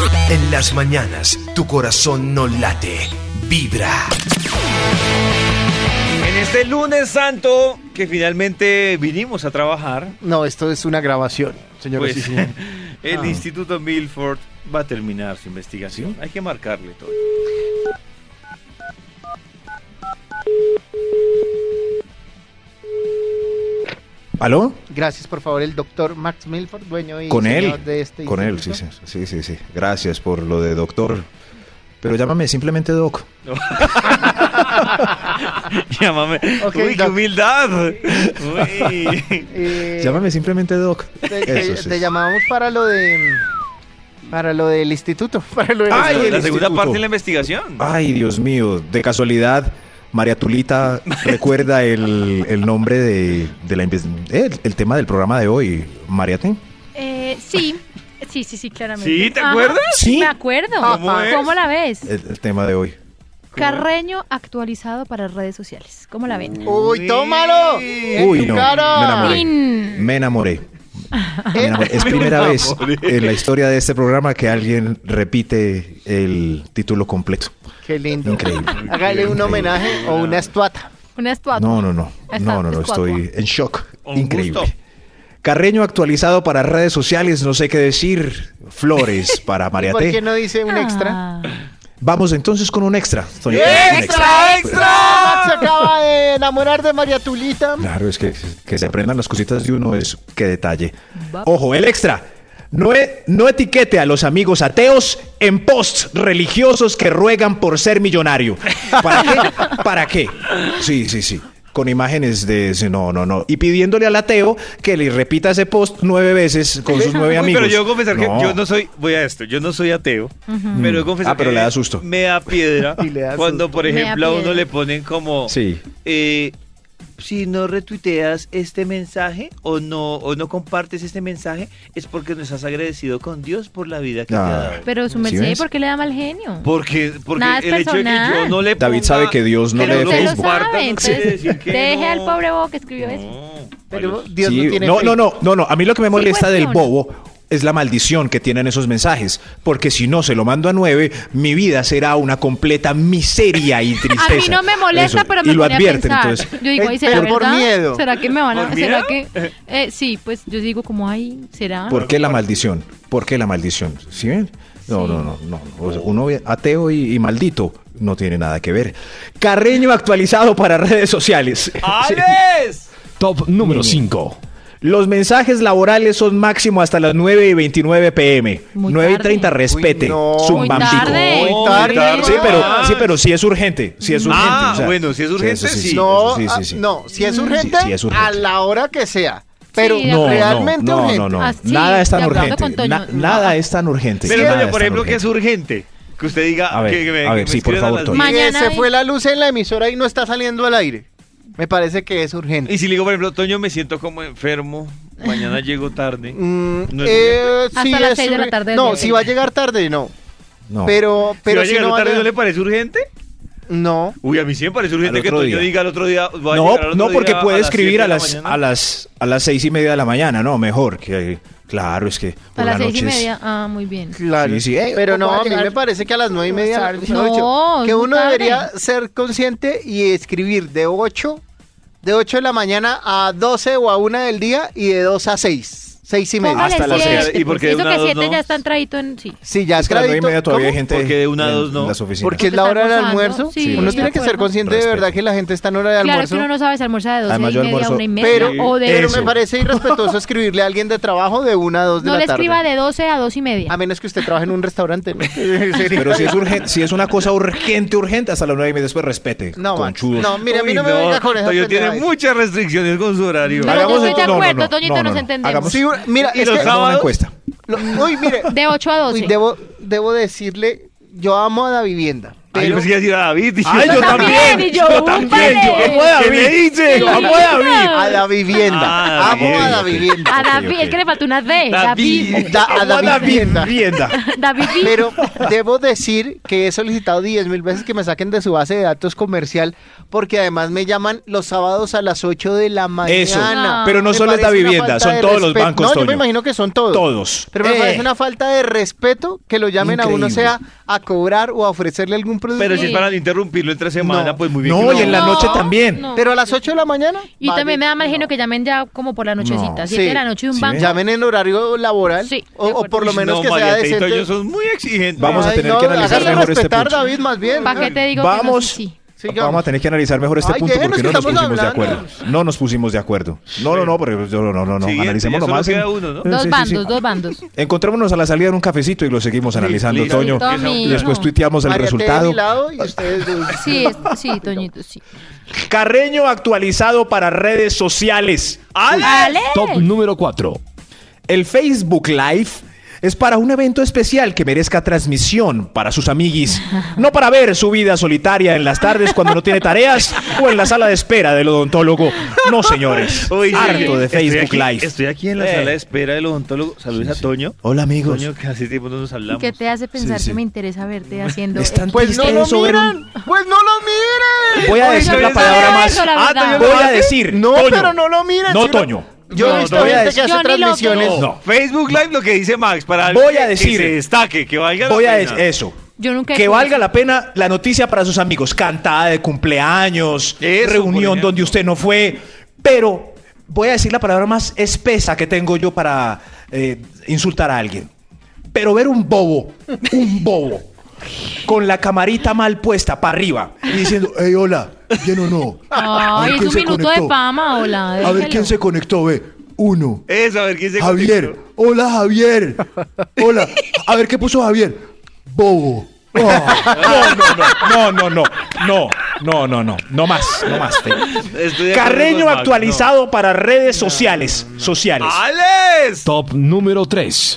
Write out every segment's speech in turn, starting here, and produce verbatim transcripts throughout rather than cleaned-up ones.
En las mañanas, tu corazón no late, vibra. En este lunes santo, que finalmente vinimos a trabajar. No, esto es una grabación, señores. Pues, y señores. el Ah. Instituto Milford va a terminar su investigación. Hay que marcarle todo. ¿Aló? Gracias, por favor, el doctor Max Milford, dueño y Con señor él. de este Con él, sí, instituto. sí, sí, sí, sí. Gracias por lo de doctor. Pero llámame simplemente Doc. Llámame. Ok, Uy, qué doc. humildad. Uy. Eh, Llámame simplemente Doc. Te, Eso te- sí. te llamamos para lo de... Para lo del instituto. Para lo del Ay, instituto. La el segunda instituto. parte de la investigación. Ay, Dios mío. De casualidad, María Tulita recuerda el, el nombre de, de la inves- eh, el, el tema del programa de hoy, Mariate. Eh, sí, sí, sí, sí, claramente. ¿Sí? ¿Te Ajá, acuerdas? Sí. Me acuerdo. ¿Cómo es? ¿Cómo la ves? El, el tema de hoy. Carreño actualizado para redes sociales. ¿Cómo la ven? ¡Uy, tómalo! En Uy, tu no, cara. me enamoré. Tin. Me enamoré. Me enamoré. Es primera vez en la historia de este programa que alguien repite el título completo. Qué lindo. Increíble. Hágale un homenaje o una estuata. Una estatua. No, no, no. Esta- No, no, no. estatua. Estoy en shock. Un Increíble. gusto. Carreño actualizado para redes sociales, no sé qué decir. Flores para ¿Y por qué Mariate. no dice un extra? Ah. Vamos entonces con un extra. Toño, un ¡Extra, extra! Max se acaba de enamorar de María Tulita. Claro, es que, que se aprendan las cositas de uno es qué detalle. Va. Ojo, el extra. No, e- no etiquete a los amigos ateos en posts religiosos que ruegan por ser millonario. ¿Para qué? ¿Para qué? Sí, sí, sí. Con imágenes de... no, no, no. Y pidiéndole al ateo que le repita ese post nueve veces con sus nueve Uy, amigos. pero yo confesar que yo no soy, voy a esto, yo no soy ateo, pero yo confesar Ah, pero que le da susto. me da piedra Y le da cuando, susto. por Me da ejemplo, a uno piedra. le ponen como, Sí. eh, si no retuiteas este mensaje o no o no compartes este mensaje, es porque no estás agradecido con Dios por la vida que Ah. te ha dado. Pero su ¿Sí merced, ves? ¿por qué le da mal genio? Porque, porque Nada es el hecho de que personal. yo no le David ponga- sabe que Dios no que lee no lo Usted lo Facebook. comparta, sabe, no quiere entonces decir que deje no. al pobre bobo que escribió eso. No. Pero Dios Sí, no tiene no, no, Facebook. no, no, no. A mí lo que me molesta del cuestiona. bobo es la maldición que tienen esos mensajes. Porque si no se lo mando a nueve, mi vida será una completa miseria y tristeza. A mí no me molesta, Eso, pero me y lo pone a advierten, pensar. entonces. Yo digo, Eh, ¿ay, será pero por verdad? miedo. ¿Será que me van a...? ¿Por ¿Será miedo? que...? Eh, sí, pues yo digo como, ay, ¿será? ¿Por qué la maldición? ¿Por qué la maldición? ¿Sí ven? No, Sí. no, no, no. O sea, uno ateo y, y maldito no tiene nada que ver. Carreño actualizado para redes sociales. Sí. ¡Alex! Top número cinco. Los mensajes laborales son máximo hasta las nueve y veintinueve pm. Muy nueve y tarde. treinta, respete. Uy, no. Zumbambico. Muy tarde. Muy tarde. Sí, pero, sí, pero sí es urgente. Sí es urgente. Ah, o sea, bueno, si es urgente, eso sí. No, eso sí, ah, sí, sí. no, si es urgente, Sí, sí es urgente. a la hora que sea. Pero Sí, de No, realmente no, no, urgente. no, no. Ah, sí, Nada es tan de acuerdo urgente. con Toño. Na- No. nada es tan urgente. Pero, Nada Toño, es por tan ejemplo, que es urgente. urgente. Que usted diga A ver, que, me, a ver, que sí, me por escriban favor, a las Toño. diez. Que Mañana se fue la luz en la emisora y no está saliendo al aire. Me parece que es urgente. Y si le digo, por ejemplo, Toño, me siento como enfermo, mañana llego tarde. Mm, ¿No es eh, Hasta sí las es seis de la urgen- tarde del No, día si siguiente. va a llegar tarde, no. No. Pero, si pero va a si llegar no va a tarde, ¿no llegar- le parece urgente? No. Uy, a mí sí me parece urgente Al que otro Toño día. diga al otro día. voy a No, llegar al otro no, porque día puede las escribir siete a de la las, mañana. a las a las seis y media de la mañana, no, mejor. Que, claro, es que por A las la seis y noche es- media. Ah, muy bien. Claro. Sí, sí, eh, Pero no, voy a a mí llegar me parece que a las nueve y media, tarde. mejor dicho, No, que es muy uno tarde. debería ser consciente y escribir de ocho, de ocho de la mañana a doce o a una del día y de dos a seis. Seis y media. Póngale Hasta las siete, seis. ¿Y por qué de Eso una a que dos siete no? ya está entradito en... Sí. Sí, ya Es que a las nueve y crédito. media todavía hay ¿Cómo? gente Porque de una a en- dos no. en las oficinas. Porque es Porque la está hora del almorzando. almuerzo. Sí, Uno de tiene que ser acuerdo. consciente de Respeto. verdad que la gente está en hora de Claro almuerzo. que uno no sabe si almuerza de doce Además, y yo media a almuerzo- una y media. Pero, o de... pero Eso. me parece irrespetuoso escribirle a alguien de trabajo de una a dos de no la le tarde. escriba de doce a dos y media. A menos que usted trabaje en un restaurante. ¿no? Pero si es urgente, si es una cosa urgente, urgente, hasta las nueve y media después respete. No, Max. Conchudos. No, mire, a mí Uy, no me venga con esa Toño tiene pendejada. muchas restricciones con su horario. Pero Hagamos yo estoy de esto- no, no, acuerdo, no, Toñito, no, nos no. entendemos. Hagamos- Sí, mira, ¿Y es los que... Hagamos una sábados? encuesta. lo- uy, mire. De ocho a doce. Uy, debo, debo decirle, yo amo a la vivienda. Ay, yo pensé que iba a David. y Ay, yo también. y yo, Yo también. ¡úpale! Yo amo a ¿Qué David. le dice? Yo amo a David. A la vivienda. Ah, Amo a bien. la vivienda. A David, ok. es que le faltó una D. David. David. Da- a Amo la a David. vivienda. Vivienda. David. Pero debo decir que he solicitado diez mil veces que me saquen de su base de datos comercial porque además me llaman los sábados a las ocho de la mañana. Eso. No. Pero no Me solo es la parece una vivienda, falta son de todos los respeto. bancos, No, yo me Toño. imagino que son todos. Todos. Pero me Eh. parece una falta de respeto que lo llamen a uno, Increíble. sea a cobrar o a ofrecerle algún producto. Pero si es para no interrumpirlo entre semana, No. pues muy bien. No, que lo y en la haga. No, noche también. no. Pero a las ocho de la mañana. Y vale, también me da mal genio no. que llamen ya como por la nochecita, No. siete Sí. de la noche de un Sí, banco. ¿ven? Llamen en horario laboral. Sí, o, de o acuerdo. por lo Uy, menos no, que sea María Tito, decente. ellos son muy exigentes. Vamos a Ay, tener no, que analizar hágale mejor este respetar, punto. David, más bien. ¿Para qué te digo Vamos. que no? Sí, sí. Sigamos. Vamos a tener que analizar mejor este Ay, punto déjenos porque que no nos estamos pusimos de hablando. acuerdo. No nos pusimos de acuerdo. No, no, no, porque yo no, no, no, no. Siguiente, Analicemos ya solo nomás. en- queda uno, ¿no? Eh, Dos sí, sí, bandos, sí. dos bandos. Encontrémonos a la salida en un cafecito y lo seguimos analizando, listo. Toño. Tommy, Y después no. tuiteamos el María T de resultado. mi lado y ustedes dos. Sí, es- sí, Toñito, sí. Carreño actualizado para redes sociales. ¡Ale! Top número cuatro. El Facebook Live es para un evento especial que merezca transmisión para sus amiguis. No para ver su vida solitaria en las tardes cuando no tiene tareas o en la sala de espera del odontólogo. No, señores. Uy, sí. Harto de Estoy Facebook aquí- Live. Estoy aquí en la Eh. sala de espera del odontólogo. Saludos a Toño. Hola, amigos. Toño, que hace tiempo no nos hablamos. ¿Qué te hace pensar Sí, sí. que me interesa verte haciendo Están eh, Pues no tristes lo sobre un- miran. Pues no lo miren. Voy a Oye, decir Toño, la palabra no, más. eso, la Ah, verdad. Toño, Voy ¿lo a hace? decir. No, Toño. pero no lo miren. No, sí lo- Toño. Yo No, he visto no voy a gente que decir- hace Yo ni lo transmisiones. veo. No. Facebook Live, lo que dice Max, para algo Voy a que- decir- que se destaque, que valga la Voy a pena. decir eso. Yo nunca he Que hecho valga eso. la pena la noticia para sus amigos. Cantada de cumpleaños, Eso, por reunión ejemplo. donde usted no fue. Pero voy a decir la palabra más espesa que tengo yo para eh, insultar a alguien. Pero ver un bobo, un bobo, con la camarita mal puesta para arriba y diciendo, hey, hola, ¿bien o no? A ver Ay, es quién un se minuto conectó. de fama, hola. A ver déjelo. quién se conectó, ve. Uno. Eso, a ver quién se Javier. conectó. Hola, Javier. Hola. A ver qué puso Javier. Bobo. Oh. No, no, no, no, no, no, no, no, no, no más, no más. Estoy de acuerdo Carreño con Max, actualizado para redes sociales, sociales. no. ¡Alex! Top número tres.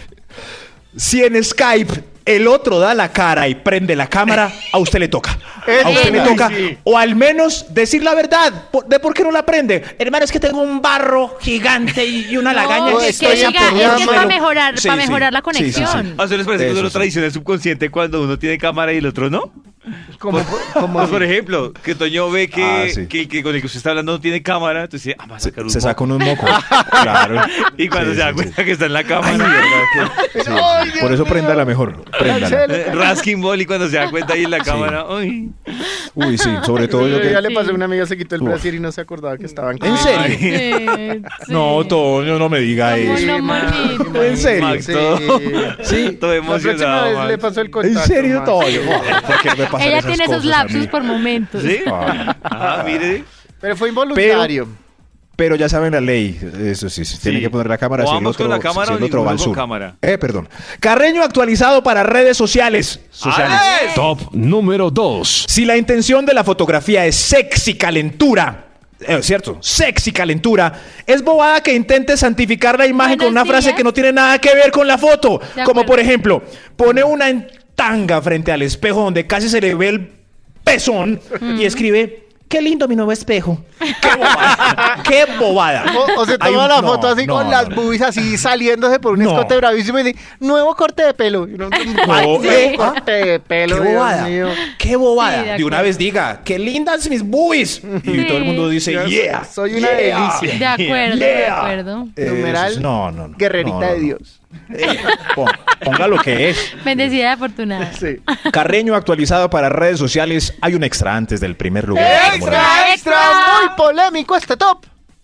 Si en Skype el otro da la cara y prende la cámara, a usted le toca. A usted le Uy, toca. sí. O al menos decir la verdad por- de por qué no la prende. Hermano, es que tengo un barro gigante y una lagaña. No, que es que, estoy diga, en es que es programa. para mejorar, Sí, para sí. mejorar la Sí, sí, sí. conexión. ¿A ustedes les parece que Eso es una sí. tradición del subconsciente cuando uno tiene cámara y el otro no? Como, como Pues, por ejemplo, que Toño ve que, Ah, sí. que el que con el que usted está hablando no tiene cámara, entonces dice, ah, va a Se, sacar un se moco. saca un moco. Claro. Y cuando Sí, se da sí, cuenta sí. que está en la Ay, cámara, verdad que- sí. Por eso préndala mejor. Préndala. eh, rasking ball y cuando se da cuenta ahí en la cámara, uy. Uy, sí, sobre todo yo Ya que. le pasó a una amiga, se quitó el Uf. brasier y no se acordaba que estaban ¿En serio? Sí, sí. No, Toño, no me diga ¿Cómo eso. no, manito? ¿En serio? Max, Sí. todo, Sí. todo La próxima emocionado. vez Max. le pasó el ¿En contacto. serio, Max. Toño? ¿Por qué me pasan Ella esas tiene esos cosas a lapsus mí? por momentos. ¿Sí? Ah. Ah, mire. Pero fue involuntario. Pero ya saben la ley, eso sí, se tiene que poner la cámara. O si el vamos otro, con la cámara si el o otro va al ninguno con sur. cámara. Eh, perdón. Carreño actualizado para redes sociales. Sociales. ¡Alex! Top número dos. Si la intención de la fotografía es sexy calentura, eh, cierto, sexy calentura, es bobada que intente santificar la imagen con Buenos una frase días. que no tiene nada que ver con la foto. De Como acuerdo. por ejemplo, pone una en tanga frente al espejo donde casi se le ve el pezón y escribe, qué lindo mi nuevo espejo. Qué bobada. Qué bobada. O, o se Hay toma un- la no, foto así no, con no, las no. boobies así saliéndose por un No. escote bravísimo y dice, nuevo corte de pelo. Y uno, No, "Ay, eh, corte de pelo, Qué Dios bobada. mío". Qué bobada. Sí, de de una acuerdo. vez diga, qué lindas mis boobies. Y Sí. todo el mundo dice, Ya yeah. soy una yeah". delicia. De acuerdo, de Yeah. acuerdo. Eh, Numeral, eso es- no, no, no. guerrerita No, no, de no. Dios. Eh, pon- ponga lo que es. Bendecida y afortunada. Sí. Carreño actualizado para redes sociales. Hay un extra antes del primer lugar. ¡Extra, extra! Muy polémico este top.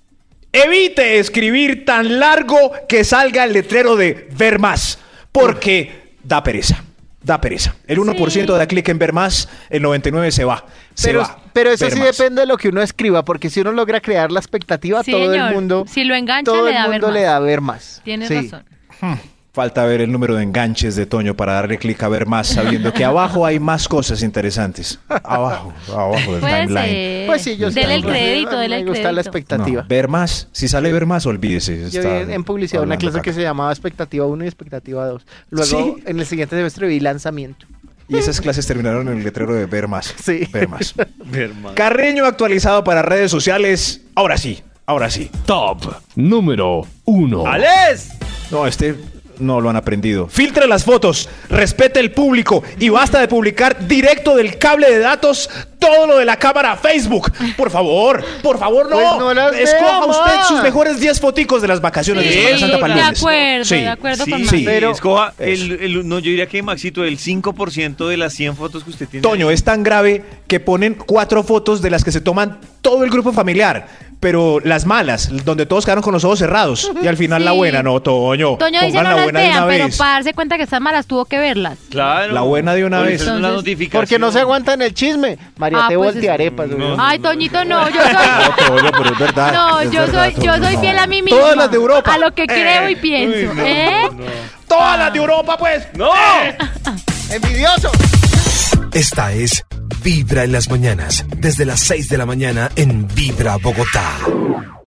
Evite escribir tan largo que salga el letrero de ver más. Porque da pereza. Da pereza. El uno por ciento Sí. da clic en ver más, el noventa y nueve por ciento se va. Se Pero, va. pero eso Ver sí más. depende de lo que uno escriba, porque si uno logra crear la expectativa, Sí, todo señor. el mundo, Si lo engancha, todo le el da a ver mundo más. le da a ver más. Tienes Sí. razón. Falta ver el número de enganches de Toño para darle clic a ver más, sabiendo que abajo hay más cosas interesantes. Abajo, abajo del Puede timeline. ser. Pues sí, yo Dele el estoy- crédito, a mí dele el Me gusta la crédito. expectativa. No, ver más. Si sale ver más, olvídese. Yo está vi en publicidad una hablando clase que caca. se llamaba expectativa uno y expectativa dos. Luego, ¿Sí? en el siguiente semestre vi lanzamiento. Y esas clases terminaron en el letrero de ver más. Sí. Ver más. Ver más. Carreño actualizado para redes sociales. Ahora sí, ahora sí. Top número uno. ¡Alex! No, este no lo han aprendido. Filtre las fotos, respete el público y basta de publicar directo del cable de datos todo lo de la cámara a Facebook. Por favor, por favor, no. Pues no las Escoja vea, usted ma. sus mejores diez foticos de las vacaciones Sí, de Semana Santa para de lunes. acuerdo, Sí. de acuerdo con Sí, Max. sí. pero Pero- escoja Eso. el, el- no, yo diría que Maxito, el cinco por ciento de las cien fotos que usted tiene. Toño, es tan grave que ponen cuatro fotos de las que se toman todo el grupo familiar, pero las malas, donde todos quedaron con los ojos cerrados. Y al final Sí. la buena, no, Toño. Toño dice pongan no la las buena de una vean, pero vez. para darse cuenta que están malas tuvo que verlas. Claro. La buena de una Por vez. eso es una Entonces, notificación. Porque no se aguantan el chisme. María, Ah, te pues voltearepas. es- güey. no. Ay, Toñito, no, yo No, soy... Toño, pero es verdad. No, es yo verdad, soy, yo Toño, soy no. fiel a mí misma. Todas las de Europa. A lo que creo y Uy, pienso. no, ¿Eh? no. Todas las de Europa, pues. ¡No! ¡Envidioso! Esta es Vibra en las mañanas, desde las seis de la mañana en Vibra Bogotá.